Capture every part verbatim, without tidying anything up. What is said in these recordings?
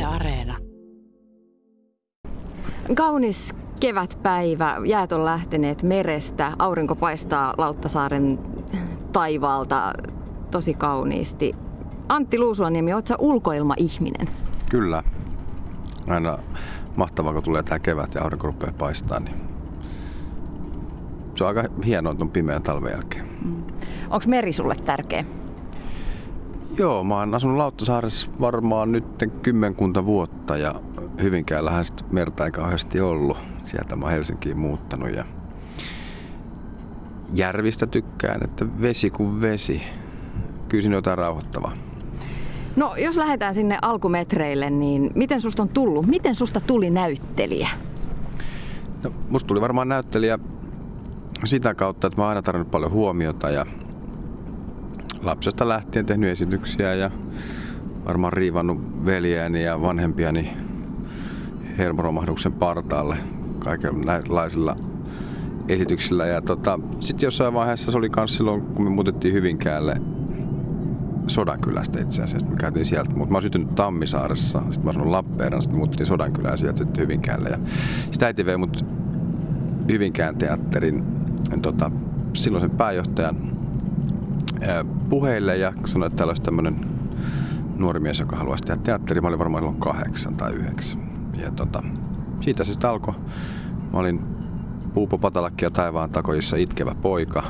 Areena. Kaunis kevätpäivä, jäät on lähteneet merestä, aurinko paistaa Lauttasaaren taivaalta tosi kauniisti. Antti Luusuaniemi, ootko sä ulkoilmaihminen? Kyllä. Aina mahtavaa, kun tulee tää kevät ja aurinko rupeaa paistaa, niin se on aika hienoa tuon pimeän talven jälkeen. Mm. Onko meri sulle tärkeä? Joo, mä oon asunut Lauttasaaressa varmaan nyt kymmenkunta vuotta ja Hyvinkäällähän sit merta ei kauheasti ollut. Sieltä mä oon Helsinkiin muuttanut ja järvistä tykkään, että vesi kuin vesi. Kyllä siinä on jotain rauhoittavaa. No jos lähdetään sinne alkumetreille, niin miten susta on tullut? Miten susta tuli näyttelijä? No, musta tuli varmaan näyttelijä sitä kautta, että mä oon aina tarvinnut paljon huomiota ja lapsesta lähtien tehnyt esityksiä ja varmaan riivannut veljeäni ja vanhempiani hermoromahduksen partaalle kaikenlaisilla esityksillä. Ja tota, sitten jossain vaiheessa se oli myös silloin, kun me muutettiin Hyvinkäälle Sodankylästä itse asiassa. Me käytiin sieltä, mutta mä oon syntynyt Tammisaaressa, sitten mä asunut Lappeenrannassa, sitten muuttiin Sodankylään sieltä sitten Hyvinkäälle. Ja sitten äiti vei mut Hyvinkään teatterin tota, silloisen pääjohtajan ää, puheille ja sanoi, että täällä olisi tämmöinen nuori mies, joka haluaisi tehdä teatteri. Mä olin varmaan silloin kahdeksan tai yhdeksän. Ja tota, siitä se sitten alkoi. Mä olin Puupo Patalakki ja taivaan takojissa itkevä poika.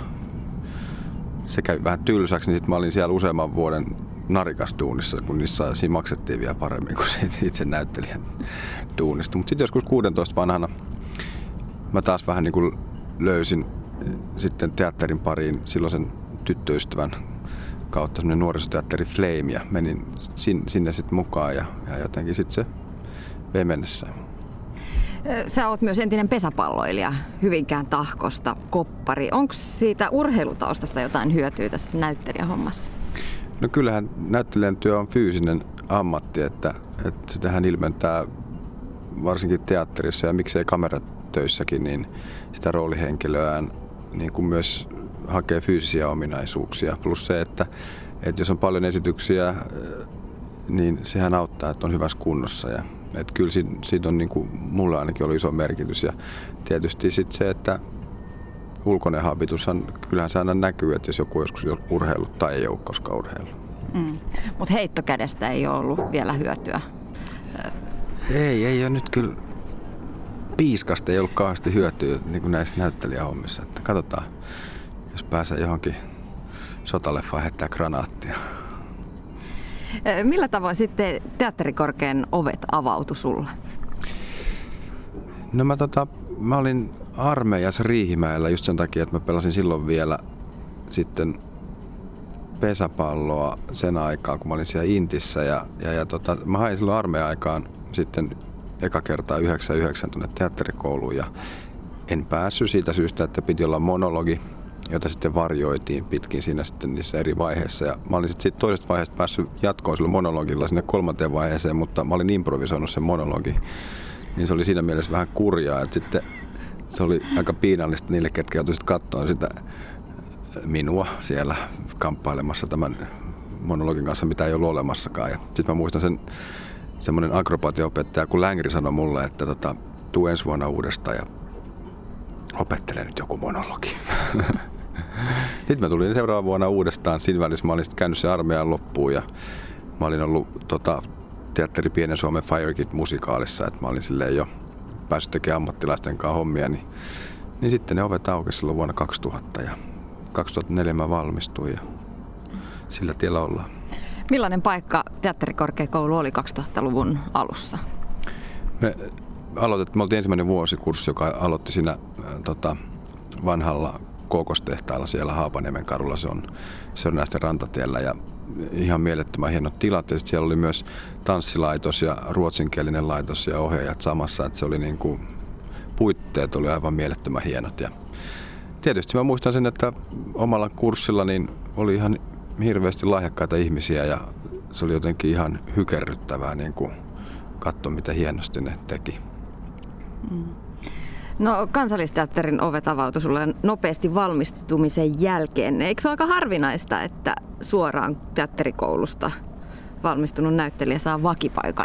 Se kävi vähän tylsäksi, niin sitten mä olin siellä useamman vuoden narikasduunissa, kun niissä siinä maksettiin vielä paremmin kuin itse näyttelijän duunista. Mutta sitten joskus kuusitoista vanhana mä taas vähän niin kuin löysin sitten teatterin pariin silloisen tyttöystävän kautta semmoinen nuorisoteatteri Flame ja menin sinne sitten mukaan ja, ja jotenkin sitten se vei mennessään. Sä oot myös entinen pesäpalloilija Hyvinkään Tahkosta, koppari. Onko siitä urheilutaustasta jotain hyötyä tässä näyttelijähommassa? No kyllähän näyttelijän työ on fyysinen ammatti, että, että sitähän ilmentää varsinkin teatterissa ja miksei kameratöissäkin, niin sitä roolihenkilöään niin kuin myös hakee fyysisiä ominaisuuksia. Plus se, että, että jos on paljon esityksiä, niin sehän auttaa, että on hyvässä kunnossa. Ja, että kyllä siitä, siitä on niin kuin mulle ainakin ollut iso merkitys. Ja tietysti sitten se, että ulkoinen habitushan, kyllähän se aina näkyy, että jos joku joskus urheillut tai ei ole koskaan urheillut. Mm. Mutta heittokädestä ei ole ollut vielä hyötyä? Ei, ei ole nyt kyllä. Piiskasta ei ollut kauheasti hyötyä niin kuin näissä näyttelijähommissa. Että katsotaan, jos pääsee johonkin sotaleffaan heittää granaattia. Millä tavoin sitten teatterikorkean ovet avautu sulle? No mä, tota, mä olin armeijassa Riihimäellä just sen takia, että mä pelasin silloin vielä sitten pesäpalloa sen aikaa, kun mä olin siellä Intissä. Ja, ja, ja tota, mä hain silloin armeija-aikaan sitten eka kertaa yhdeksänkymmentäyhdeksän tuonne teatterikouluun ja en päässyt siitä syystä, että piti olla monologi, jota sitten varjoitiin pitkin siinä sitten niissä eri vaiheissa. Ja mä olin sitten siitä toisesta vaiheesta päässyt jatkoon sillä monologilla sinne kolmanteen vaiheeseen, mutta mä olin improvisoinut sen monologi. Niin se oli siinä mielessä vähän kurjaa, että sitten se oli aika piinallista niille, ketkä joutuivat katsoa sitä minua siellä kamppailemassa tämän monologin kanssa, mitä ei ollut olemassakaan. Ja sitten mä muistan sen semmoinen akrobaatiopettaja, kun Längri sanoi mulle, että tota, tuu ensi vuonna uudestaan ja opettele nyt joku monologi. Sitten mä tulin seuraavana vuonna uudestaan. Siinä välissä mä olin sitten käynyt sen armeijan loppuun ja mä olin ollut tota, teatteri Pienen Suomen Fire Kid-musikaalissa, että mä olin silleen jo päässyt tekemään ammattilaisten kanssa hommia, niin, niin sitten ne ovet aukesi silloin vuonna kaksituhatta ja kaksituhattaneljä mä valmistuin ja sillä tiellä ollaan. Millainen paikka teatterikorkeakoulu oli kaksituhattaluvun alussa? Me aloitettiin, me oltiin ensimmäinen vuosikurssi, joka aloitti siinä äh, tota, vanhalla kookostehtaalla siellä Haapaniemen kadulla. Se on, se on näistä rantatiellä ja ihan mielettömän hienot tilat. Ja sitten siellä oli myös tanssilaitos ja ruotsinkielinen laitos ja ohjaajat samassa. Että se oli niin kuin, puitteet oli aivan mielettömän hienot. Ja tietysti mä muistan sen, että omalla kurssilla niin oli ihan hirveästi lahjakkaita ihmisiä ja se oli jotenkin ihan hykerryttävää niin kuin katsoa, mitä hienosti ne teki. Mm. No Kansallisteatterin ovet avautui sulle nopeasti valmistumisen jälkeen. Eikö se ole aika harvinaista, että suoraan teatterikoulusta valmistunut näyttelijä saa vakipaikan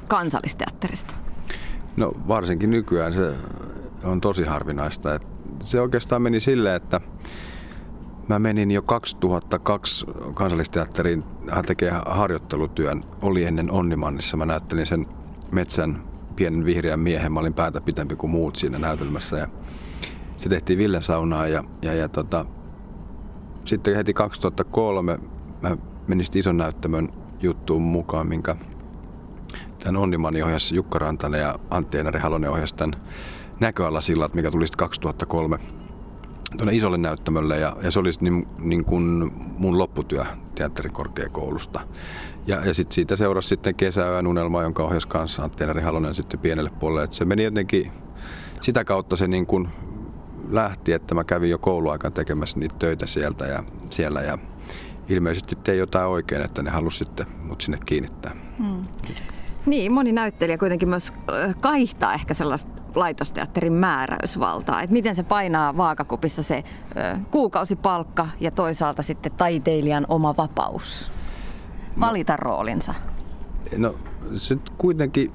Kansallisteatterista? No varsinkin nykyään se on tosi harvinaista. Et se oikeastaan meni silleen, että mä menin jo kaksituhattakaksi Kansallisteatteriin tekemään harjoittelutyön. Oli ennen Onnimannissa. Mä näyttelin sen metsän pienen vihreän miehen. Mä olin päätä pitempi kuin muut siinä näytelmässä. Ja se tehtiin Villen saunaan. Ja, ja, ja tota, sitten heti kaksituhattakolme mä menin ison näyttämön juttuun mukaan, minkä tämän Onnimannin ohjasi Jukka Rantanen ja Antti Einari Halonen ohjasi tämän Näköalasillat, mikä tuli sitten kaksituhattakolme tuonne isolle näyttämölle. Ja, ja se oli niin, niin kuin mun lopputyö teatterikorkeakoulusta. Ja, ja sitten siitä seurasi sitten Kesäyön unelma, jonka ohjasi kanssa Antti Einari Halonen sitten pienelle puolelle. Et se meni jotenkin, sitä kautta se niin kuin lähti, että mä kävin jo kouluaikaan tekemässä niitä töitä sieltä ja siellä. Ja ilmeisesti tein jotain oikein, että ne halusi sitten mut sinne kiinnittää. Hmm. Niin, moni näyttelijä kuitenkin myös kaihtaa ehkä sellaista laitosteatterin määräysvaltaa. Että miten se painaa vaakakupissa se ö, kuukausipalkka ja toisaalta sitten taiteilijan oma vapaus valita no, roolinsa? No se kuitenkin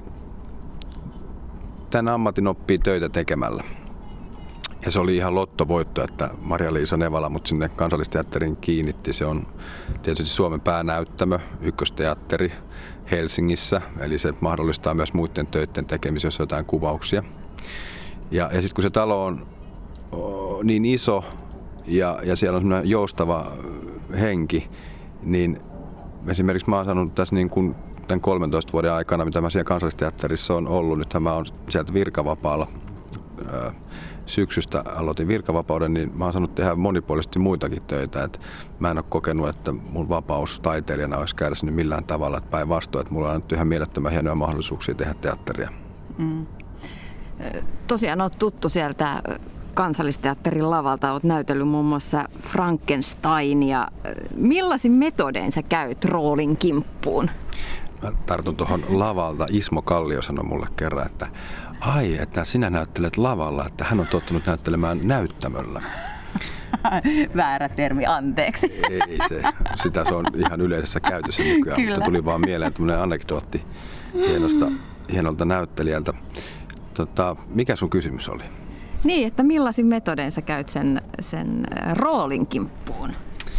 tämän ammatin oppii töitä tekemällä. Ja se oli ihan lottovoitto, että Maria-Liisa Nevala mut sinne Kansallisteatteriin kiinnitti. Se on tietysti Suomen päänäyttämö, ykkösteatteri Helsingissä. Eli se mahdollistaa myös muiden töiden tekemisen, jos on jotain kuvauksia. Ja, ja sitten kun se talo on o, niin iso ja, ja siellä on semmoinen joustava henki, niin esimerkiksi mä oon saanut tässä niin kuin tämän kolmentoista vuoden aikana, mitä mä siellä Kansallisteatterissa on ollut. Nythän mä oon sieltä virkavapaalla. Ö, Syksystä aloitin virkavapauden, niin mä oon saanut tehdä monipuolisesti muitakin töitä. Et mä en ole kokenut, että mun vapaus taiteilijana olisi kärsinyt millään tavalla. Päinvastoin, että mulla on nyt ihan mielettömän hienoja mahdollisuuksia tehdä teatteria. Mm. Tosiaan oot tuttu sieltä Kansallisteatterin lavalta. Oot näytellyt muun muassa Frankensteinia. Millaisin metodein sä käyt roolin kimppuun? Mä tartun tuohon lavalta. Ismo Kallio sanoi mulle kerran, että ai, että sinä näyttelet lavalla, että hän on tottunut näyttelemään näyttämöllä. Väärä termi, anteeksi. Ei se, sitä se on ihan yleisessä käytössä nykyään, Kyllä. mutta tuli vaan mieleen tämmöinen anekdootti hienosta, hienolta näyttelijältä. Tota, mikä sun kysymys oli? Niin, että millaisin metodein sä käyt sen, sen roolin kimppuun?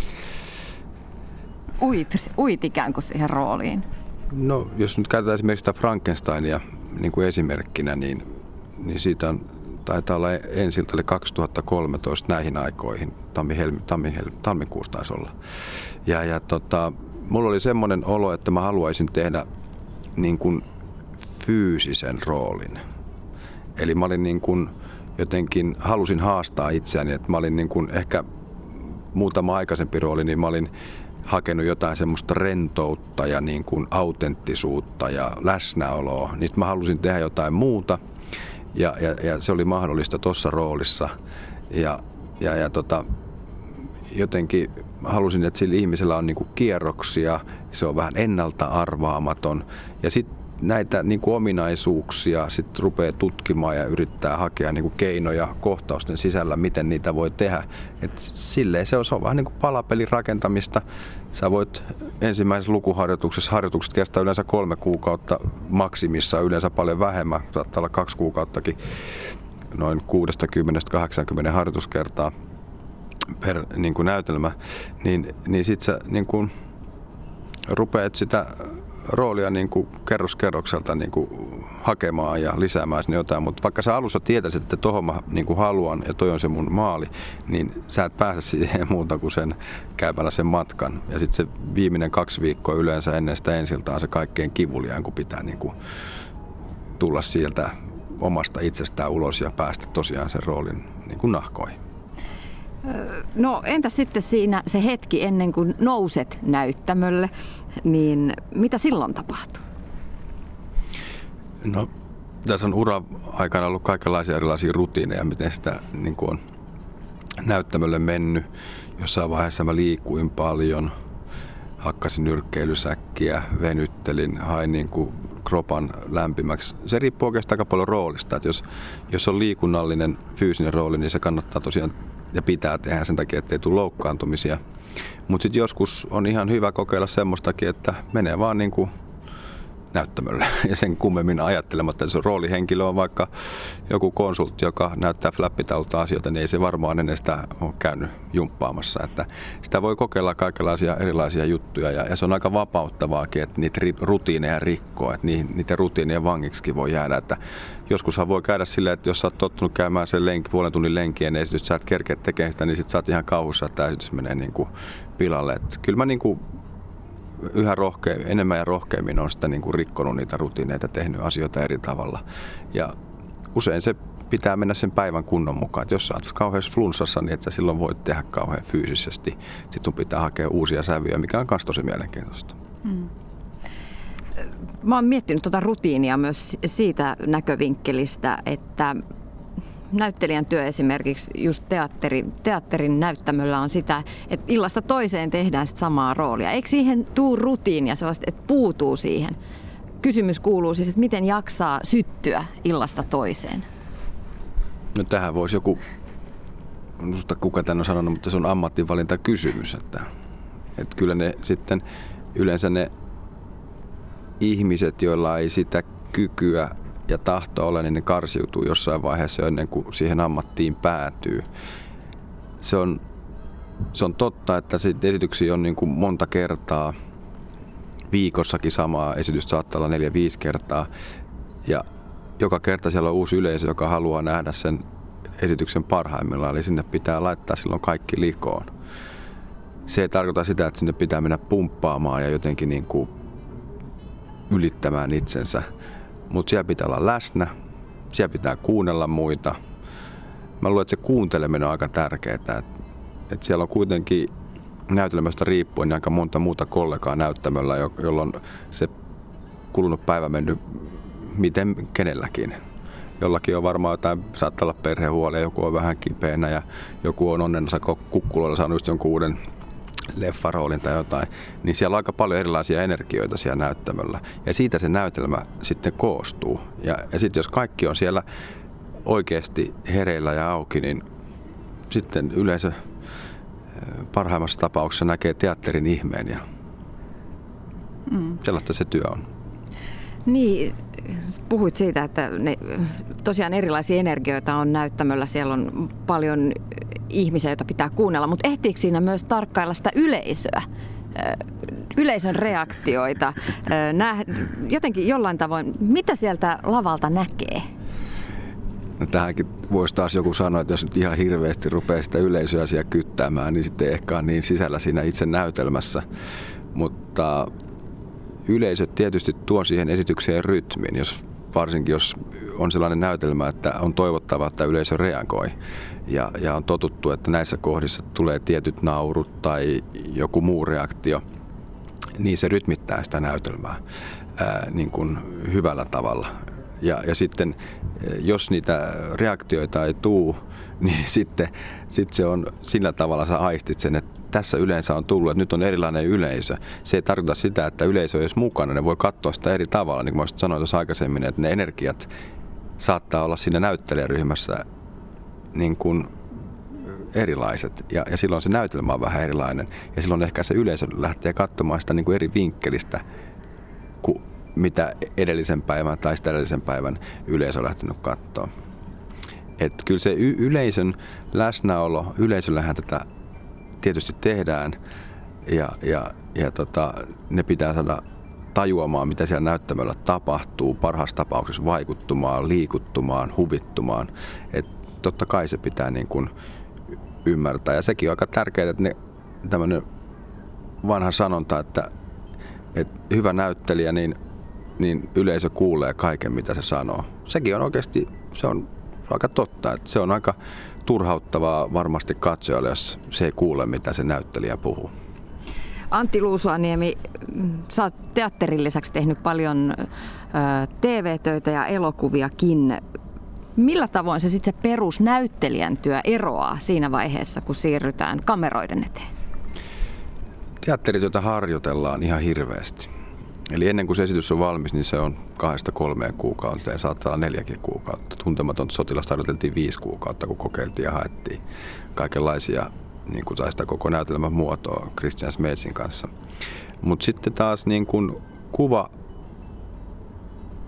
Uit, uit ikään kuin siihen rooliin. No, jos nyt käytetään esimerkiksi sitä Frankensteinia niin kuin esimerkkinä, niin, niin siitä on, taitaa olla ensiltä oli kaksituhattakolmetoista näihin aikoihin, tammi, helmi, tammi, helmi, tammikuussa taisi olla. Ja, ja tota, mulla oli semmoinen olo, että mä haluaisin tehdä niin kuin fyysisen roolin. Eli mä olin niin kuin jotenkin, halusin haastaa itseäni, että mä olin niin kuin ehkä muutama aikaisempi rooli, niin mä olin hakenut jotain semmoista rentoutta ja niin kuin autenttisuutta ja läsnäoloa. Niin mä halusin tehdä jotain muuta ja, ja, ja se oli mahdollista tuossa roolissa. Ja, ja, ja tota, jotenkin halusin, että sillä ihmisellä on niin kuin kierroksia, se on vähän ennalta arvaamaton. Ja sitten näitä niin kuin ominaisuuksia sit rupeaa tutkimaan ja yrittää hakea niin kuin keinoja kohtausten sisällä, miten niitä voi tehdä. Et silleen se on, se on vähän niin kuin palapelin rakentamista. Sä voit ensimmäisessä lukuharjoituksessa, harjoitukset kestää yleensä kolme kuukautta maksimissa, yleensä paljon vähemmän, saattaa olla kaksi kuukauttakin, noin kuudestakymmenestä kahdeksaankymmeneen harjoituskertaa per niin kuin näytelmä, niin, niin sit sä niin kuin rupeat sitä roolia niin kuin kerros kerrokselta niin kuin hakemaan ja lisäämään sinne jotain, mutta vaikka sä alussa tietäisit, että tohon mä niin kuin haluan ja toi on se mun maali, niin sä et pääse siihen muuta kuin sen käymällä sen matkan. Ja sitten se viimeinen kaksi viikkoa yleensä ennen sitä ensiltä on se kaikkein kivuliaan, kun pitää niin kuin tulla sieltä omasta itsestään ulos ja päästä tosiaan sen roolin niin kuin nahkoihin. No entä sitten siinä se hetki ennen kuin nouset näyttämölle, niin mitä silloin tapahtuu? No tässä on uran aikana ollut kaikenlaisia erilaisia rutiineja, miten sitä niin kuin on näyttämölle mennyt. Jossain vaiheessa mä liikuin paljon, hakkasin nyrkkeilysäkkiä, venyttelin, hain niin kuin kropan lämpimäksi. Se riippuu oikeastaan aika paljon roolista. Että jos, jos on liikunnallinen, fyysinen rooli, niin se kannattaa tosiaan ja pitää tehdä sen takia, ettei tule loukkaantumisia. Mutta sitten joskus on ihan hyvä kokeilla semmoistakin, että menee vaan niin kuin näyttämöllä ja sen kummemmin ajattelematta, että se roolihenkilö on vaikka joku konsultti, joka näyttää flappitaulta asioita, niin ei se varmaan ennen sitä ole käynyt jumppaamassa. Että sitä voi kokeilla kaikenlaisia erilaisia juttuja ja, ja se on aika vapauttavaakin, että niitä rutiineja rikkoo, että niiden rutiinien vangiksi voi jäädä. Että joskushan voi käydä silleen, että jos sä oot tottunut käymään sen lenki, puolen tunnin lenkien esitys, sä et kerkeä tekemään sitä, niin sit sä oot ihan kauhussa, että tämä esitys menee niin kuin pilalle. Että kyllä mä niin kuin yhä rohke, enemmän ja rohkeammin on sitä niin kuin rikkonut niitä rutiineita, tehnyt asioita eri tavalla. Ja usein se pitää mennä sen päivän kunnon mukaan. Että jos sä oot kauheassa flunssassa, niin et sä silloin voit tehdä kauhean fyysisesti. Sitten sun pitää hakea uusia sävyjä, mikä on myös tosi mielenkiintoista. Hmm. Mä oon miettinyt tuota rutiinia myös siitä näkövinkkelistä, että näyttelijän työ esimerkiksi just teatterin, teatterin näyttämöllä on sitä, että illasta toiseen tehdään sitä samaa roolia. Eikö siihen tuu rutiinia sellaista, että puutuu siihen? Kysymys kuuluu siis, että miten jaksaa syttyä illasta toiseen? No tähän voisi joku, en muista kuka tämän on sanonut, mutta se on ammattivalintakysymys. Että, että kyllä ne sitten yleensä ne ihmiset, joilla ei sitä kykyä ja tahto ole, niin ne karsiutuu jossain vaiheessa ennen kuin siihen ammattiin päätyy. Se on, se on totta, että esityksiä on niin kuin monta kertaa. Viikossakin samaa esitystä saattaa olla neljä, viisi kertaa. Ja joka kerta siellä on uusi yleisö, joka haluaa nähdä sen esityksen parhaimmillaan. Eli sinne pitää laittaa silloin kaikki likoon. Se ei tarkoita sitä, että sinne pitää mennä pumppaamaan ja jotenkin niin kuin ylittämään itsensä. Mutta siellä pitää olla läsnä, siellä pitää kuunnella muita. Mä luulen, että se kuunteleminen on aika tärkeää. Että et siellä on kuitenkin näytelmästä riippuen niin aika monta muuta kollegaa näyttämöllä, jolloin se kulunut päivä mennyt miten kenelläkin. Jollakin on varmaan jotain, saattaa olla perhehuolia, joku on vähän kipeänä ja joku on onnensa kukkuloilla saanut just jonkun uuden leffaroolin tai jotain, niin siellä on aika paljon erilaisia energioita siellä näyttämöllä. Ja siitä se näytelmä sitten koostuu. Ja, ja sitten jos kaikki on siellä oikeasti hereillä ja auki, niin sitten yleisö parhaimmassa tapauksessa näkee teatterin ihmeen ja mm. sellaista se työ on. Niin, puhuit siitä, että ne, tosiaan erilaisia energioita on näyttämöllä. Siellä on paljon ihmisiä, joita pitää kuunnella, mutta ehtiikö siinä myös tarkkailla sitä yleisöä, yleisön reaktioita, nä, jotenkin jollain tavoin, mitä sieltä lavalta näkee? No tähänkin voisi taas joku sanoa, että jos nyt ihan hirveästi rupeaa sitä yleisöä siellä kyttäämään, niin sitten ei ehkä ole niin sisällä siinä itse näytelmässä, mutta yleisö tietysti tuo siihen esitykseen rytmin, jos, varsinkin jos on sellainen näytelmä, että on toivottavaa, että yleisö reagoi. Ja, ja on totuttu, että näissä kohdissa tulee tietyt naurut tai joku muu reaktio, niin se rytmittää sitä näytelmää ää, niin kuin hyvällä tavalla. Ja, ja sitten jos niitä reaktioita ei tule, niin sitten sit se on sillä tavalla sä aistit sen, että tässä yleensä on tullut, että nyt on erilainen yleisö. Se ei tarkoita sitä, että yleisö ei olisi mukana, ne voi katsoa sitä eri tavalla. Niin kuin mä sanoin tuossa aikaisemmin, että ne energiat saattaa olla siinä näyttelijäryhmässä niin kuin erilaiset. Ja, ja silloin se näytelmä on vähän erilainen. Ja silloin ehkä se yleisö lähtee katsomaan sitä niin kuin eri vinkkelistä kuin mitä edellisen päivän tai sitä edellisen päivän yleisö on lähtenyt katsoa. Että kyllä se y- yleisön läsnäolo, yleisöllähän tätä tietysti tehdään ja, ja, ja tota, ne pitää saada tajuamaan, mitä siellä näyttämöllä tapahtuu, parhaassa tapauksessa vaikuttumaan, liikuttumaan, huvittumaan. Et totta kai se pitää niin kuin ymmärtää. Ja sekin on aika tärkeää, että ne, tämmöinen vanha sanonta, että, että hyvä näyttelijä, niin, niin yleisö kuulee kaiken, mitä se sanoo. Sekin on oikeasti, se on aika totta, että se on aika turhauttavaa varmasti katsojalle, jos se ei kuule, mitä se näyttelijä puhuu. Antti Luusuaniemi, sä oot teatterin lisäksi tehnyt paljon T V-töitä ja elokuviakin. Millä tavoin se sitten se perusnäyttelijän työ eroaa siinä vaiheessa, kun siirrytään kameroiden eteen? Teatterityötä harjoitellaan ihan hirveästi. Eli ennen kuin se esitys on valmis, niin se on kahdesta kolmeen kuukautta ja saattaa olla neljäkin kuukautta. Tuntematon sotilasta harjoiteltiin viisi kuukautta, kun kokeiltiin ja haettiin kaikenlaisia, niin kuin tai sitä koko näytelmän muotoa Christian Smeetsin kanssa. Mutta sitten taas niin kuin kuva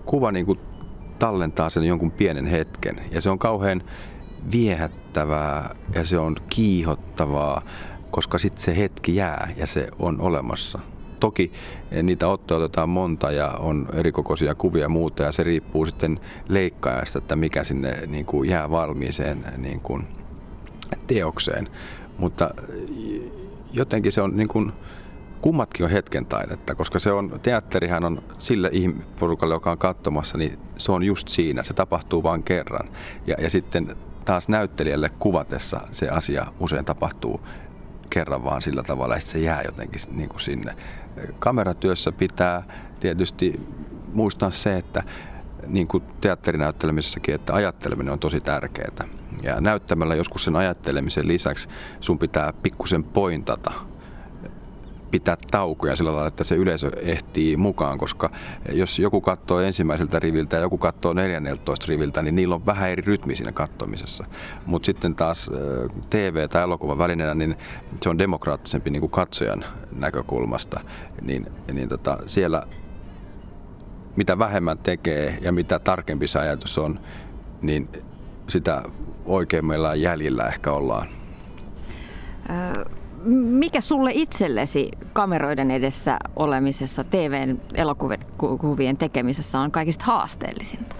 kuva niin kuin tallentaa sen jonkun pienen hetken ja se on kauhean viehättävää ja se on kiihottavaa, koska sitten se hetki jää ja se on olemassa. Toki niitä ottoja otetaan monta ja on erikokoisia kuvia ja muuta ja se riippuu sitten leikkaajasta, että mikä sinne niin kuin jää valmiiseen niin kuin teokseen. Mutta jotenkin se on niin kuin, kummatkin on hetken taidetta, koska se on, teatterihan on sille porukalle, joka on katsomassa, niin se on just siinä, se tapahtuu vain kerran. Ja, ja sitten taas näyttelijälle kuvatessa se asia usein tapahtuu kerran vaan sillä tavalla, että se jää jotenkin niin kuin sinne. Kameratyössä pitää tietysti muistaa se, että niin kuin teatterinäyttelemisessäkin, että ajatteleminen on tosi tärkeää. Ja näyttämällä joskus sen ajattelemisen lisäksi sun pitää pikkusen pointata, pitää taukoja sillä lailla, että se yleisö ehtii mukaan, koska jos joku katsoo ensimmäiseltä riviltä ja joku katsoo neljänneltoista riviltä, niin niillä on vähän eri rytmi siinä katsomisessa. Mutta sitten taas T V- tai elokuvan välineenä, niin se on demokraattisempi niin kuin katsojan näkökulmasta. Niin, niin tota, siellä mitä vähemmän tekee ja mitä tarkempi se ajatus on, niin sitä oikeimmilla jäljillä ehkä ollaan. Mikä sulle itsellesi kameroiden edessä olemisessa, T V:n elokuvien tekemisessä on kaikista haasteellisinta?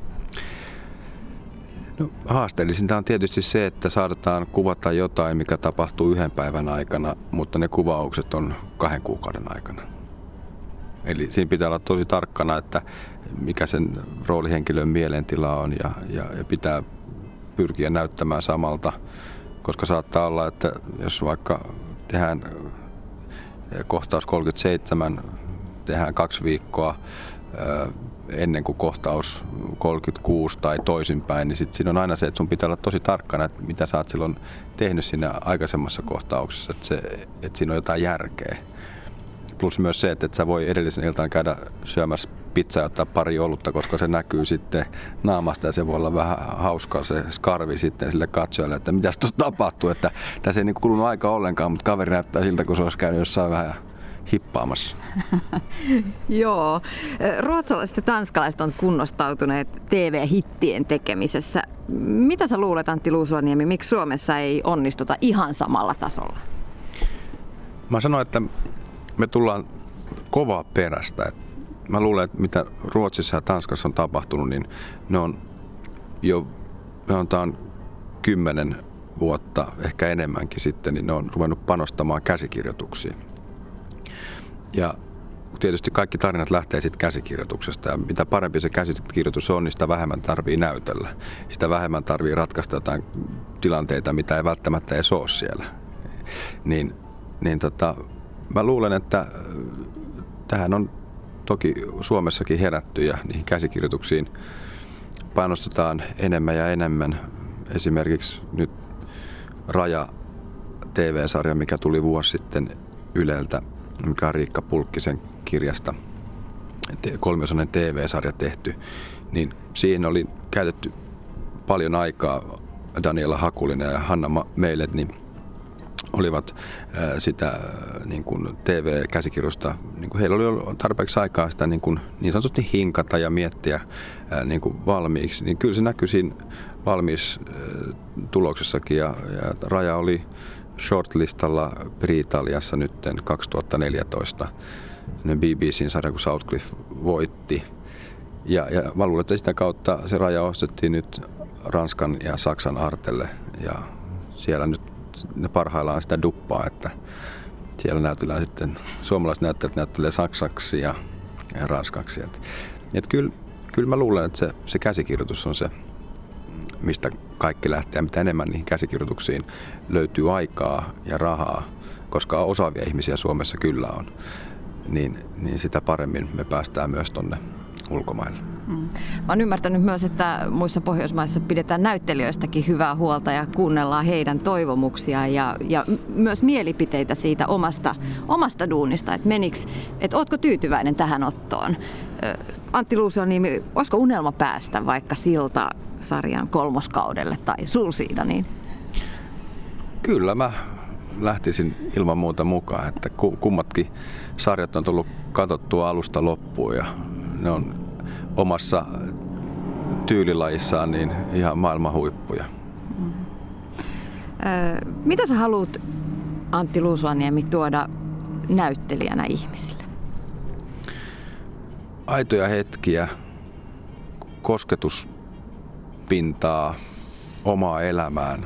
No, haasteellisinta on tietysti se, että saadaan kuvata jotain, mikä tapahtuu yhden päivän aikana, mutta ne kuvaukset on kahden kuukauden aikana. Eli siinä pitää olla tosi tarkkana, että mikä sen roolihenkilön mielentila on ja, ja, ja pitää pyrkiä näyttämään samalta. Koska saattaa olla, että jos vaikka tehdään kohtaus kolmekymmentäseitsemän, tehdään kaksi viikkoa ennen kuin kohtaus kolmekymmentäkuusi tai toisinpäin, niin sit siinä on aina se, että sun pitää olla tosi tarkkana, että mitä sä oot silloin tehnyt siinä aikaisemmassa kohtauksessa, että, se, että siinä on jotain järkeä. Plus myös se, että et sä voi edellisen iltaan käydä syömässä pizzaa ja ottaa pari olutta, koska se näkyy sitten naamasta ja se voi olla vähän hauskaa se skarvi sitten sille katsojalle, että mitäs tuossa tapahtuu. Että tässä ei niin kulunut aika ollenkaan, mutta kaveri näyttää siltä, kun se olisi käynyt jossain vähän hippaamassa. Joo. Ruotsalaiset ja tanskalaiset on kunnostautuneet T V-hittien tekemisessä. Mitä sä luulet, Antti Luusuaniemi, miksi Suomessa ei onnistuta ihan samalla tasolla? Mä sanoin, että me tullaan kovaa perästä. Mä luulen, että mitä Ruotsissa ja Tanskassa on tapahtunut, niin ne on jo sanotaan kymmenen vuotta, ehkä enemmänkin sitten, niin ne on ruvennut panostamaan käsikirjoituksiin. Ja tietysti kaikki tarinat lähtee sitten käsikirjoituksesta. Ja mitä parempi se käsikirjoitus on, niin sitä vähemmän tarvii näytellä. Sitä vähemmän tarvii ratkaista jotain tilanteita, mitä ei välttämättä edes ole siellä. Niin, niin tota, mä luulen, että tähän on toki Suomessakin herätty ja niihin käsikirjoituksiin panostetaan enemmän ja enemmän. Esimerkiksi nyt Raja T V-sarja, mikä tuli vuosi sitten Yleltä, mikä on Riikka Pulkkisen kirjasta, kolmiosainen T V-sarja tehty, niin siihen oli käytetty paljon aikaa. Daniela Hakulinen ja Hanna Meilet niin olivat sitä niin kuin T V-käsikirjoista, niin kuin heillä oli tarpeeksi aikaa sitä niin, kuin, niin sanotusti hinkata ja miettiä niin kuin valmiiksi. Niin kyllä se näkyi siinä valmiissa tuloksessakin ja, ja Raja oli shortlistalla Britaliassa nyt kaksituhattaneljätoista. B B C:n sarja, kun Southcliffe voitti. Ja, ja mä luulen, että sitä kautta se Raja ostettiin nyt Ranskan ja Saksan artelle ja siellä nyt ne parhaillaan sitä duppaa, että siellä näytellään sitten, suomalaiset näyttelijät näyttelee saksaksi ja, ja ranskaksi. Et, et kyllä, kyllä mä luulen, että se, se käsikirjoitus on se, mistä kaikki lähtee ja mitä enemmän niihin käsikirjoituksiin löytyy aikaa ja rahaa, koska osaavia ihmisiä Suomessa kyllä on, niin, niin sitä paremmin me päästään myös tonne ulkomaille. Mm. Mä oon ymmärtänyt myös, että muissa Pohjoismaissa pidetään näyttelijöistäkin hyvää huolta ja kuunnellaan heidän toivomuksiaan ja, ja myös mielipiteitä siitä omasta, omasta duunista, että meniks, että ootko tyytyväinen tähän ottoon? Antti Luusuaniemi, olisiko unelma päästä vaikka Silta-sarjan kolmoskaudelle tai Sulsiidaniin? Kyllä mä lähtisin ilman muuta mukaan, että kummatkin sarjat on tullut katsottua alusta loppuun ja ne on omassa tyylilajissaan niin ihan maailman huippuja. Mm. Öö, mitä sä haluat, Antti Luusuaniemi, tuoda näyttelijänä ihmisille? Aitoja hetkiä, kosketuspintaa omaa elämään.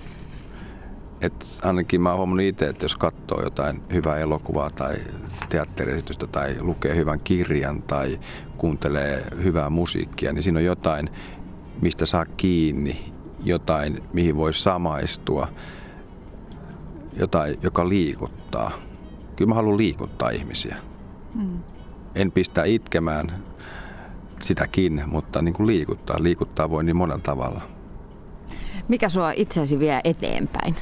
Et ainakin mä oon huomannut itse, että jos katsoo jotain hyvää elokuvaa tai teatteriesitystä tai lukee hyvän kirjan tai kuuntelee hyvää musiikkia, niin siinä on jotain, mistä saa kiinni, jotain, mihin voi samaistua, jotain, joka liikuttaa. Kyllä mä haluan liikuttaa ihmisiä. Mm. En pistä itkemään sitäkin, mutta niin kuin liikuttaa. Liikuttaa voi niin monella tavalla. Mikä sua itseäsi vie eteenpäin?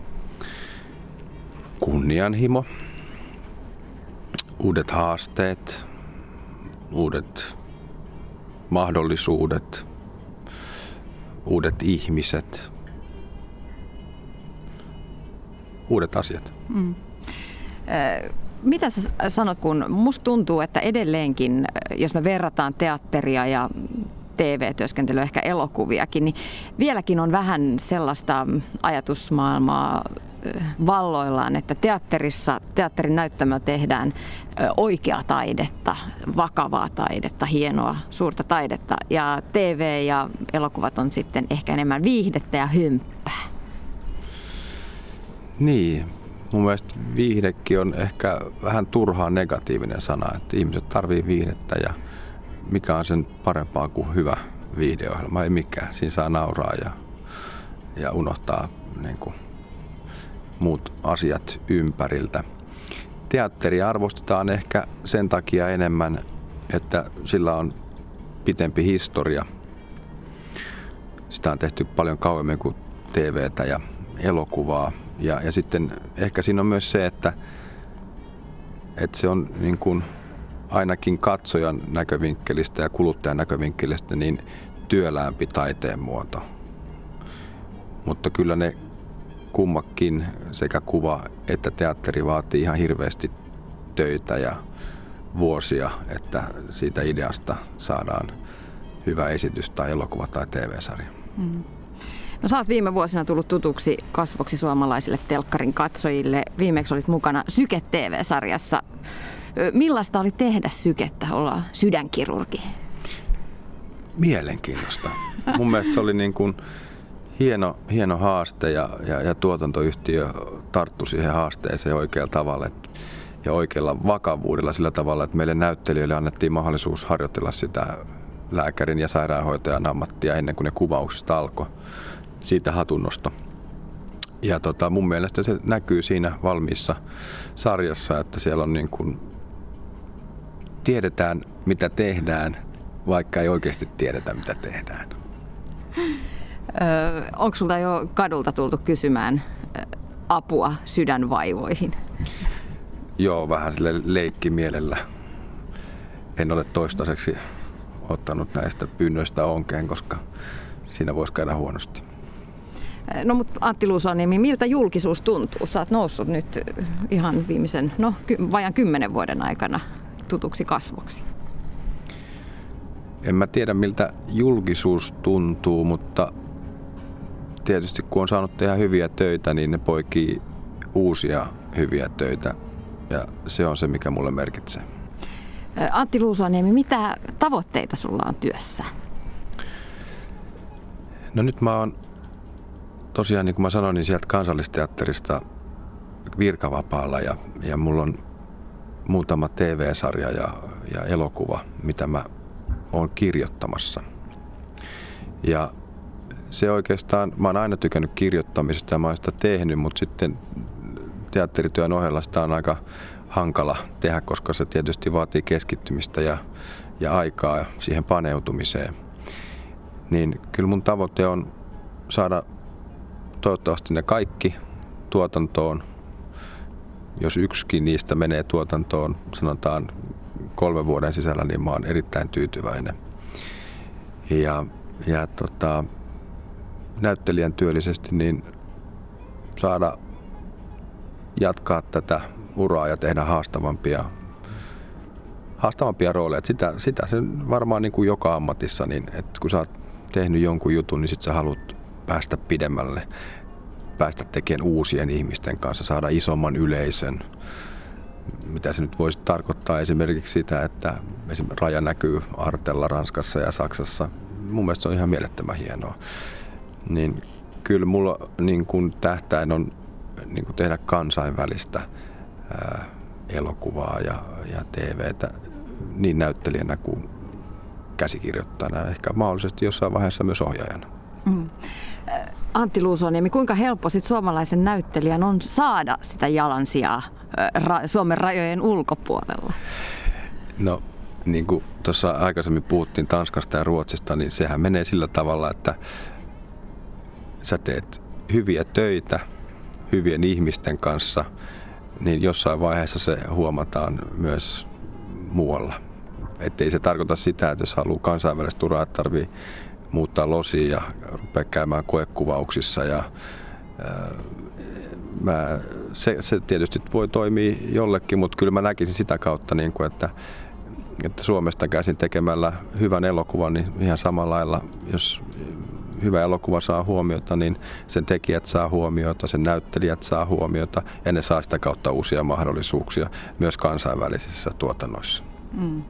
Kunnianhimo, uudet haasteet, uudet mahdollisuudet, uudet ihmiset, uudet asiat. Mm. Mitä sä sanot, kun musta tuntuu, että edelleenkin, jos me verrataan teatteria ja T V-työskentelyä, ehkä elokuviakin, niin vieläkin on vähän sellaista ajatusmaailmaa valloillaan, että teatterissa, teatterin näyttämö tehdään oikeaa taidetta, vakavaa taidetta, hienoa, suurta taidetta. Ja T V ja elokuvat on sitten ehkä enemmän viihdettä ja hymppää. Niin. Mun mielestä viihdekin on ehkä vähän turhaan negatiivinen sana, että ihmiset tarvii viihdettä ja mikä on sen parempaa kuin hyvä viihdeohjelma, ei mikään. Siinä saa nauraa ja, ja unohtaa niin kuin, muut asiat ympäriltä. Teatteria arvostetaan ehkä sen takia enemmän, että sillä on pitempi historia. Sitä on tehty paljon kauemmin kuin T V:tä ja elokuvaa. Ja, ja sitten ehkä siinä on myös se, että, että se on niin kuin ainakin katsojan näkövinkkelistä ja kuluttajan näkövinkkelistä niin työläämpi taiteen muoto. Mutta kyllä ne kummakin, sekä kuva että teatteri, vaatii ihan hirveästi töitä ja vuosia, että siitä ideasta saadaan hyvä esitys tai elokuva tai T V-sarja. Mm. No, sä oot viime vuosina tullut tutuksi kasvoksi suomalaisille telkkarin katsojille. Viimeksi olit mukana Syke-T V-sarjassa. Millaista oli tehdä Sykettä, olla sydänkirurgi? Mielenkiintoista. Mun mielestä se oli niin kuin hieno, hieno haaste ja, ja, ja tuotantoyhtiö tarttui siihen haasteeseen oikealla tavalla et, ja oikealla vakavuudella sillä tavalla, että meille näyttelijöille annettiin mahdollisuus harjoitella sitä lääkärin ja sairaanhoitajan ammattia ennen kuin ne kuvauksista alkoi. Siitä hatunnosto. Ja tota, mun mielestä se näkyy siinä valmiissa sarjassa, että siellä on niin kuin, tiedetään mitä tehdään, vaikka ei oikeasti tiedetä mitä tehdään. Öö, onko sulta jo kadulta tultu kysymään apua sydänvaivoihin? Joo, vähän sille leikkimielellä. En ole toistaiseksi ottanut näistä pyynnöistä onkeen, koska siinä voisi käydä huonosti. No mutta Antti Luusuaniemi, miltä julkisuus tuntuu? Sä oot noussut nyt ihan viimeisen, no vajaan kymmenen vuoden aikana tutuksi kasvoksi. En mä tiedä miltä julkisuus tuntuu, mutta tietysti kun on saanut tehdä hyviä töitä, niin ne poikii uusia hyviä töitä ja se on se, mikä mulle merkitsee. Antti Luusuaniemi, mitä tavoitteita sulla on työssä? No nyt mä oon tosiaan, niin kuin mä sanoin, niin sieltä Kansallisteatterista virkavapaalla ja, ja mulla on muutama T V-sarja ja, ja elokuva, mitä mä oon kirjoittamassa. Ja se oikeastaan, mä oon aina tykännyt kirjoittamisesta ja mä oon sitä tehnyt, mutta sitten teatterityön ohella sitä on aika hankala tehdä, koska se tietysti vaatii keskittymistä ja, ja aikaa siihen paneutumiseen. Niin kyllä mun tavoite on saada toivottavasti ne kaikki tuotantoon. Jos yksikin niistä menee tuotantoon, sanotaan kolmen vuoden sisällä, niin mä oon erittäin tyytyväinen. Ja, ja tota, näyttelijän työllisesti niin saada jatkaa tätä uraa ja tehdä haastavampia, haastavampia rooleja. Että sitä, sitä se varmaan niin kuin joka ammatissa, niin että kun sä oot tehnyt jonkun jutun, niin sit sä haluat päästä pidemmälle, päästä tekemään uusien ihmisten kanssa, saada isomman yleisön. Mitä se nyt voisi tarkoittaa esimerkiksi sitä, että esimerkiksi raja näkyy Artella Ranskassa ja Saksassa. Mun mielestä se on ihan mielettömän hienoa. Niin kyllä mulla niin kuin tähtäin on niin kuin tehdä kansainvälistä ää, elokuvaa ja, ja T V:tä niin näyttelijänä kuin käsikirjoittajana, ehkä mahdollisesti jossain vaiheessa myös ohjaajana. Mm. Antti Luusuaniemi, kuinka helppo sit suomalaisen näyttelijän on saada sitä jalansijaa ra- Suomen rajojen ulkopuolella? No, niin kuin tuossa aikaisemmin puhuttiin Tanskasta ja Ruotsista, niin sehän menee sillä tavalla, että sä teet hyviä töitä hyvien ihmisten kanssa, niin jossain vaiheessa se huomataan myös muualla. Että ei se tarkoita sitä, että jos haluaa kansainvälistä uraa, että tarvii muuttaa losiin ja rupeaa käymään koekuvauksissa. Ja, ää, mä, se, se tietysti voi toimia jollekin, mutta kyllä mä näkisin sitä kautta, niin kuin, että, että Suomesta käsin tekemällä hyvän elokuvan, niin ihan samalla lailla, jos hyvä elokuva saa huomiota, niin sen tekijät saa huomiota, sen näyttelijät saa huomiota ja ne saa sitä kautta uusia mahdollisuuksia myös kansainvälisissä tuotannoissa. Mm.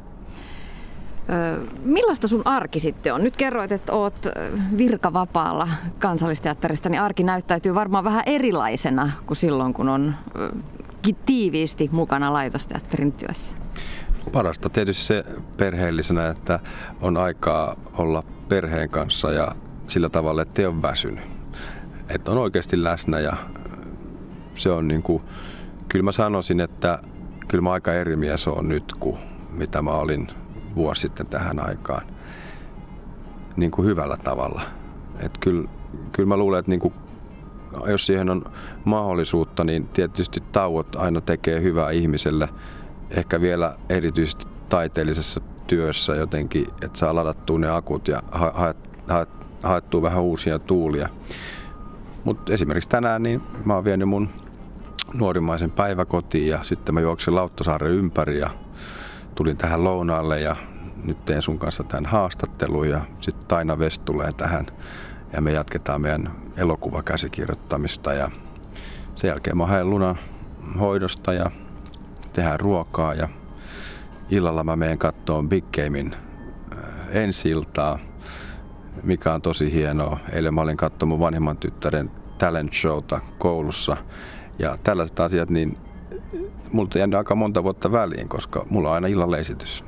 Millaista sun arki sitten on? Nyt kerroit, että oot virkavapaalla Kansallisteatterista, niin arki näyttäytyy varmaan vähän erilaisena kuin silloin, kun on tiiviisti mukana laitosteatterin työssä. Parasta tietysti se perheellisenä, että on aikaa olla perheen kanssa ja sillä tavalla, että ei ole väsynyt. Että on oikeasti läsnä ja se on niin kuin, kyllä mä sanoisin, että kyllä mä aika eri mies oon nyt kuin mitä mä olin vuosi sitten tähän aikaan. Niin kuin hyvällä tavalla. Että kyllä, kyllä mä luulen, että niin kuin, jos siihen on mahdollisuutta, niin tietysti tauot aina tekee hyvää ihmiselle. Ehkä vielä erityisesti taiteellisessa työssä jotenkin, että saa ladattua ne akut ja haet, haet, haettua vähän uusia tuulia. Mutta esimerkiksi tänään niin mä oon vienyt mun nuorimmaisen päiväkotiin ja sitten mä juoksin Lauttasaaren ympäri ja tulin tähän lounaalle ja nyt teen sun kanssa tämän haastattelun ja sitten Taina West tulee tähän ja me jatketaan meidän elokuvakäsikirjoittamista ja sen jälkeen mä haen Lunan hoidosta ja tehdään ruokaa ja illalla mä menen kattoon Big Gamein ensi-iltaa, mikä on tosi hienoa. Eilen mä olin katsomaan mun vanhemman tyttären talent showta koulussa ja tällaiset asiat, niin multa jäänyt aika monta vuotta väliin, koska mulla on aina illalla esitys.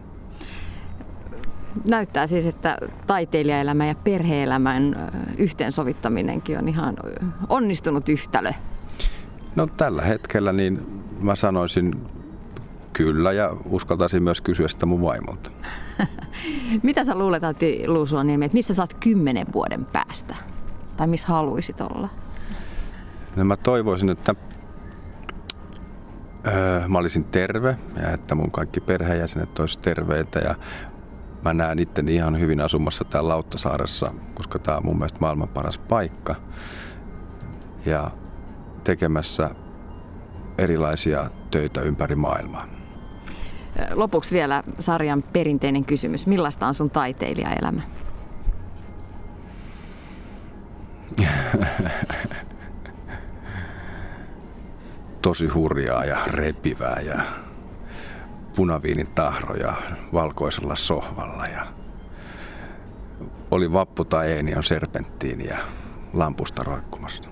Näyttää siis, että taiteilijaelämän ja perhe-elämän yhteensovittaminenkin on ihan onnistunut yhtälö. No tällä hetkellä niin mä sanoisin kyllä ja uskaltaisin myös kysyä sitä mun vaimolta. Mitä sä luulet, Antti Luusuaniemi, että missä sä oot kymmenen vuoden päästä? Tai missä haluaisit olla? No mä toivoisin, että öö, mä olisin terve ja että mun kaikki perheenjäsenet olisi terveitä ja mä näen itteni ihan hyvin asumassa täällä Lauttasaaressa, koska tää on mun mielestä maailman paras paikka. Ja tekemässä erilaisia töitä ympäri maailmaa. Lopuksi vielä sarjan perinteinen kysymys. Millaista on sun taiteilijaelämä? Tosi hurjaa ja repivää ja punaviinin tahroja valkoisella sohvalla ja oli vappu tai eeni on serpenttiini ja lampusta roikkumasta.